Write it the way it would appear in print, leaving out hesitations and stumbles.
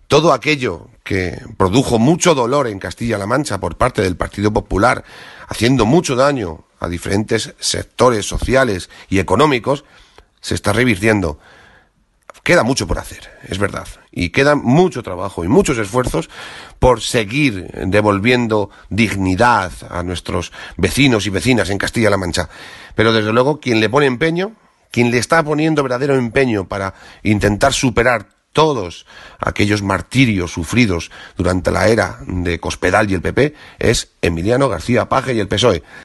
todo aquello que produjo mucho dolor en Castilla-La Mancha por parte del Partido Popular, haciendo mucho daño a diferentes sectores sociales y económicos, se está revirtiendo. Queda mucho por hacer, es verdad, y queda mucho trabajo y muchos esfuerzos por seguir devolviendo dignidad a nuestros vecinos y vecinas en Castilla-La Mancha. Pero desde luego, quien le pone empeño, quien le está poniendo verdadero empeño para intentar superar todos aquellos martirios sufridos durante la era de Cospedal y el PP, es Emiliano García Paje y el PSOE.